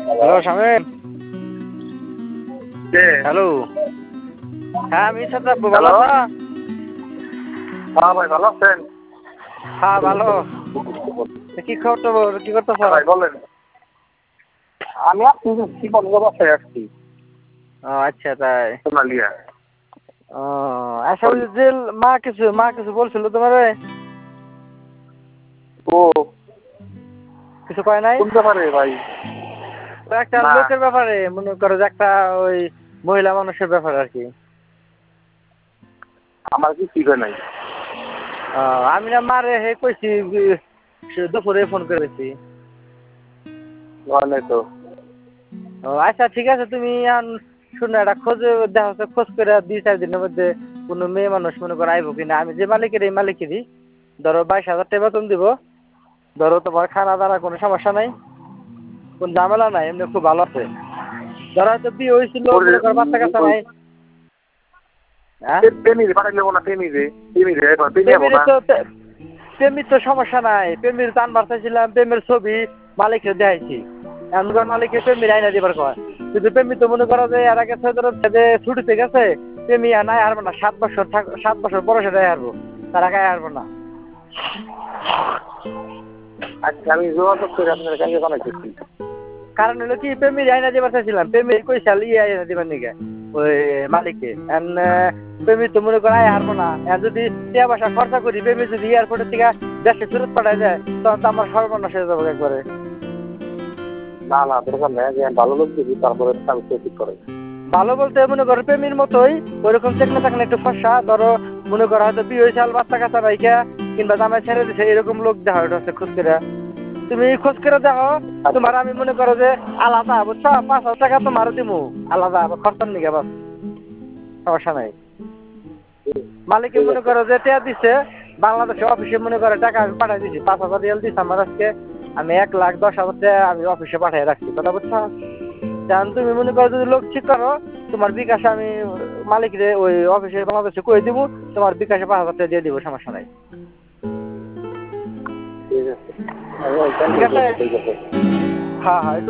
Hello Shamim. কে? Hello. হ্যাঁ আমি সাদ্দাম, ভালো হ্যালো। আছো? হ্যাঁ ভাই, ভালো আছেন? হ্যাঁ ভালো। কি খবর, কি করতেছ? হ্যাঁ ভাই বলেন। আমি আপনি কি বলবো, বাসায় আসছি ও আচ্ছা তাই। সোনালিয়া। ও আচ্ছা, ওই যে মা কিছু বলছিল তোমারে? ও কিছু কয় নাই? শুনতে পারে ভাই? তো একটা না, লোকের ব্যাপারে, মনে করো যে একটা ওই মহিলা মানুষের ব্যাপারে আর কি। আমার কি শিখে নাই। আমি না মারে হে কইছি, দুপুরে ফোন করেছি। হয় নাই তো। ও আচ্ছা ঠিক আছে, তুমি শুনে একটা খোঁজ করে 2-4 দিনের মধ্যে কোনো মেয়ে মানুষ মনে করো আইবো কিনা। আমি যে মালিকের, এই মালিকেরই ধরো 22,000 টাকা বেতন দিব। ধরো তোমার খানা দানা কোনো সমস্যা নাই, কোন ঝামেলা নাই, এমনি খুব ভালো আছে। ধরো হয়তো বিয়ে হয়েছিল, মনে করো বাচ্চা কাচ্চা নাই। হ্যাঁ প্রেমিরে পাঠাই নেবো না, প্রেমিরে যাবো প্রেমের না। তো প্রেমের তো সমস্যা নাই। প্রেমের টান বাড়তেছিলাম, প্রেমের ছবি মালিককে দেখাইছি। এমন মালিকের প্রেমের আইনা দিবার কয়, কিন্তু প্রেমী তো মনে করো যে এর আগে ছুটিতে গেছে। প্রেমী আর নাই হারবো না, 7 বছর বয়সে দেয় হারবো, তার আগে হারবো না। আচ্ছা, আমি যোগাযোগ করে আপনার কাছে জানাইতেছি। কারণ হলো কি, প্রেমীর আইনা দিবার চাইছিলাম, প্রেমীর কইসাল আইনা দিবার নিকে ওই মালিককে। প্রেমী তো মনে করো আয় হারবো না। যদি টিয়া পয়সা খরচা করি, প্রেমী যদি এয়ারপোর্টের থেকে দেশে ফেরত পাঠায় যায়, তখন তো আমার সর্বনাশ হয়ে যাবো একবারে। না না, দরকার নেই, যে ভালো লোক দিবি তারপরে আমি ঠিক করে। ভালো বলতে মনে করো প্রেমীর মতোই, ওইরকম চেকনা চাকনা একটু ফর্সা, ধরো মনে করো হয়তো বিয়ে হয়েছে, বাচ্চা কাচ্চা রাইখা কিংবা জামাই ছেড়ে দিছে, এরকম লোক দেখা ওটা হচ্ছে খোঁজ করে। তুমি খোঁজ করে দেখো, আচ্ছা তোমার আমি মনে করো যে আলাদা বুঝছো, 5,000 টাকা তোমার দিমু আলাদা খরচার নিকে, বাস সমস্যা নাই। মালিকে ঠিক মনে আছে। করো যে টেয়া দিছে, বাংলাদেশে অফিসে মনে করে টাকা আমি পাঠাই দিছি, 5,000 রিয়াল দিছে আমার আজকে। আমি 1,10,000 টাকা আমি অফিসে পাঠিয়ে রাখছি, কথা বুঝছো? কারণ তুমি মনে করো যদি লোক ঠিক করো, তোমার বিকাশে আমি মালিকরে ওই অফিসে বাংলাদেশে কয়ে দিব, তোমার বিকাশে 5,000 টাকা দিয়ে দিব, সমস্যা নাই। ঠিক আছে, আমি ওইখান ঠিক থেকে আছে। ঠিক আছে। হ্যাঁ হ্যাঁ।